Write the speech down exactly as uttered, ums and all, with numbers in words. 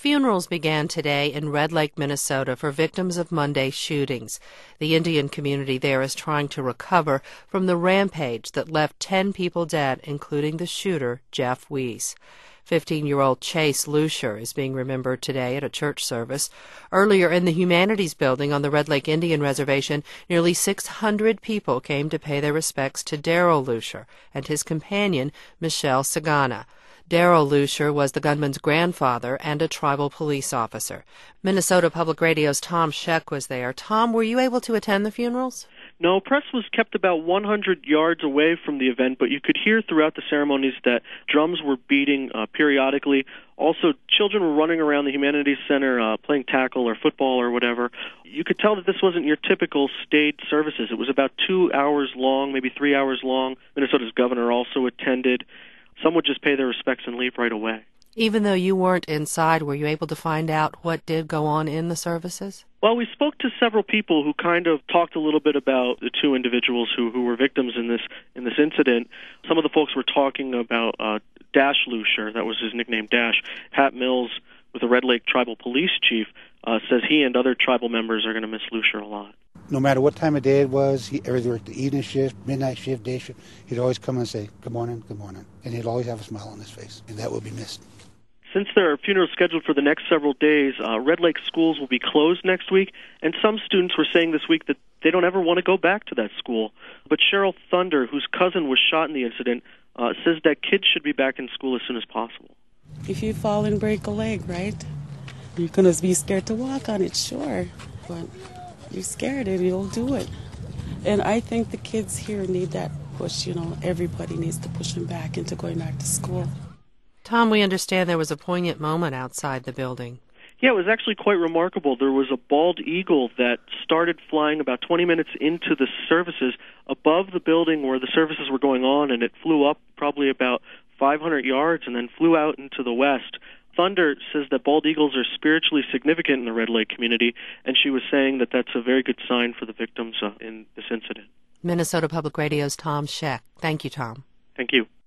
Funerals began today in Red Lake, Minnesota for victims of Monday's shootings. The Indian community there is trying to recover from the rampage that left ten people dead, including the shooter, Jeff Weiss. fifteen-year-old Chase Lucier is being remembered today at a church service. Earlier in the Humanities Building on the Red Lake Indian Reservation, nearly six hundred people came to pay their respects to Darrell Lucier and his companion, Michelle Sagana. Darrell Lucier was the gunman's grandfather and a tribal police officer. Minnesota Public Radio's Tom Scheck was there. Tom, were you able to attend the funerals? No, press was kept about one hundred yards away from the event, but you could hear throughout the ceremonies that drums were beating uh, periodically. Also, children were running around the Humanities Center uh, playing tackle or football or whatever. You could tell that this wasn't your typical staid services. It was about two hours long, maybe three hours long. Minnesota's governor also attended. Some would just pay their respects and leave right away. Even though you weren't inside, were you able to find out what did go on in the services? Well, we spoke to several people who kind of talked a little bit about the two individuals who, who were victims in this in this incident. Some of the folks were talking about uh, Dash Lucier, that was his nickname, Dash. Pat Mills, with the Red Lake Tribal Police Chief, uh, says he and other tribal members are going to miss Lucier a lot. No matter what time of day it was, he, whether it was the evening shift, midnight shift, day shift, he'd always come and say, good morning, good morning. And he'd always have a smile on his face, and that will be missed. Since there are funerals scheduled for the next several days, uh, Red Lake schools will be closed next week, and some students were saying this week that they don't ever want to go back to that school. But Cheryl Thunder, whose cousin was shot in the incident, uh, says that kids should be back in school as soon as possible. If you fall and break a leg, right, you're going to be scared to walk on it, sure, but you're scared and you'll do it. And I think the kids here need that push, you know, everybody needs to push them back into going back to school. Tom, we understand there was a poignant moment outside the building. Yeah, it was actually quite remarkable. There was a bald eagle that started flying about twenty minutes into the services above the building where the services were going on, and it flew up probably about five hundred yards and then flew out into the west. Thunder says that bald eagles are spiritually significant in the Red Lake community, and she was saying that that's a very good sign for the victims uh, in this incident. Minnesota Public Radio's Tom Scheck. Thank you, Tom. Thank you.